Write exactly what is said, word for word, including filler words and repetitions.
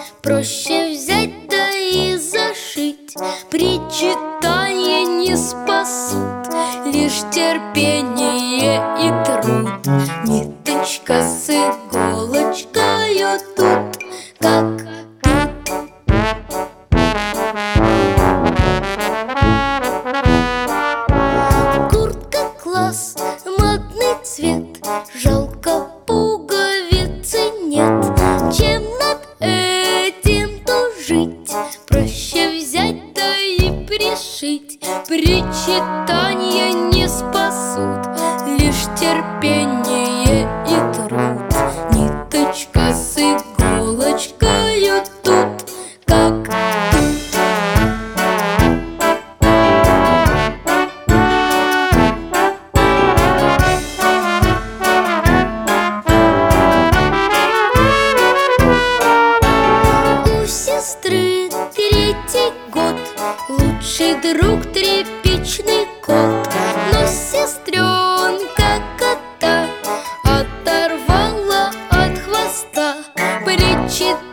проще взять да и зашить. Причитания не спасут, лишь терпение и труд. Ниточка с иголочкою тут, как тут. Куртка класс, модный цвет, жалко пуговицы нет. Чем над этим тужить, проще взять да и пришить. Причитания не спасут, лишь терпение и труд. Ниточка с иголочкою тут, как тут. У сестры третий год, лучший друг тряпичный кот. Но сестренка кота оторвала от хвоста. Причитания